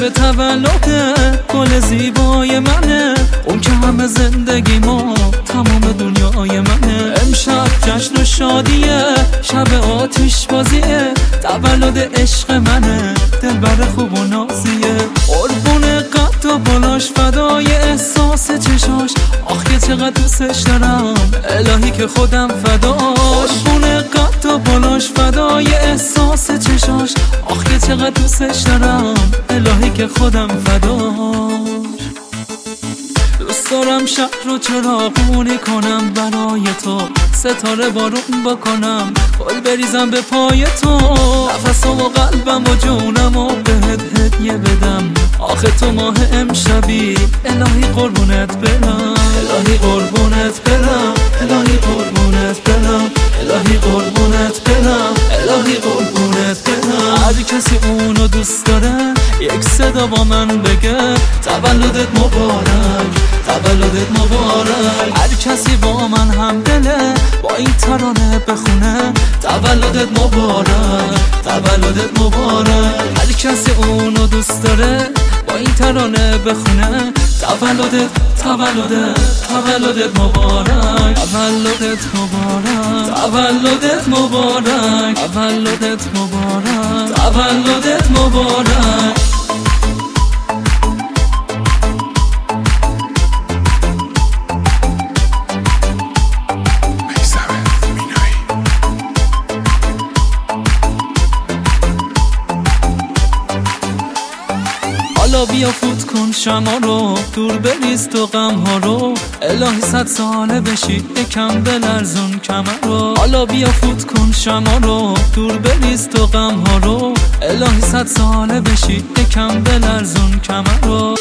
شب تولدت گل زیبای منه، اون که همه زندگی ما تمام دنیای منه. امشب جشن و شادیه، شب آتیش بازیه، تولد عشق منه، دلبر خوب و نازیه. قربون قد و بلاش، فدای احساس چشاش، آخ که چقدر دوستش دارم الهی که خودم فداش. قربون قد و بلاش، فدای احساس چشاش، آخ که چقدر دوستش دارم الهی که خودم فداش. دوست دارم شهر رو چراغونی کنم برای تو، ستاره بارون بکنم، گل بریزم به پای تو، نفسم و قلبم و جونم و بهت هدیه بدم. آخه تو ماه امشبی الهی قربونت برم، الهی قربونت برم، الهی قربونت برم، الهی قربونت برم، الهی قربونت برم. هر کسی اونو دوست داره یک صدا با من بگه تولدت مبارک، تولدت مبارک. هر کسی با من هم دله با این ترانه بخونه تولدت مبارک، تولدت مبارک. هر کسی اونو دوست داره با این ترانه بخونه تولدت، تولدت، تولدت مبارک، تولدت مبارک، تولدت مبارک، تولدت مبارک، تولدت مبارک. حالا بیا فوت کن شما رو، دور بریز تو غم ها رو، الهی 100 ساله بشی یکم بلرزون کمر رو. حالا بیا فوت کن شما رو، دور بریز تو غم ها رو، الهی 100 ساله بشی یکم بلرزون کمر رو.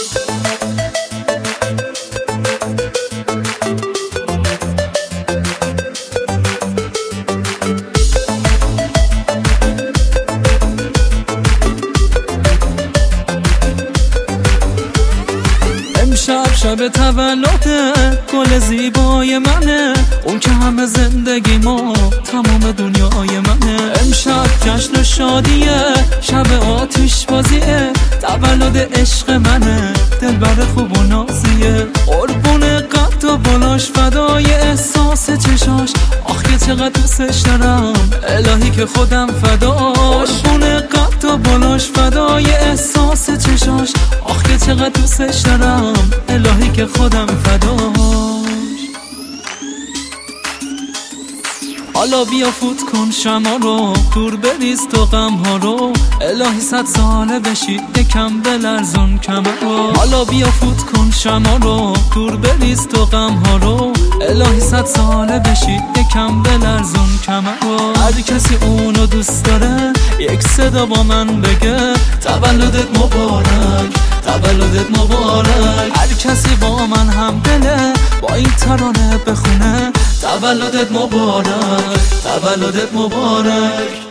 شب تولدت گل زیبای منه، اون که همه زندگی ما تمام دنیای منه. امشب جشن و شادیه، شب آتیش بازیه، تولد عشق منه، دلبر خوب و نازیه. قربون قد و بلاش، فدای احساس چشاش، آخ که چقدر دوستش دارم الهی که خودم فداش. قربون قد و بلاش، فدای احساس چشاش، آخ که چقدر دوستش دارم الهی که خودم فداش. حالا بیا فوت کن شما رو، دور بریز تو غم ها رو، الهی 100 ساله بشی یکم بلرزون کمر رو. حالا بیا فوت کن شما رو، دور بریز تو غم ها رو، الهی 100 ساله بشی یکم بلرزون کمر رو. هر کسی اونو دوست داره یک صدا با من بگه تولدت مبارک، تولدت مبارک. هر کسی با من هم دله با این ترانه بخونه تولدت مبارک، تولدت مبارک.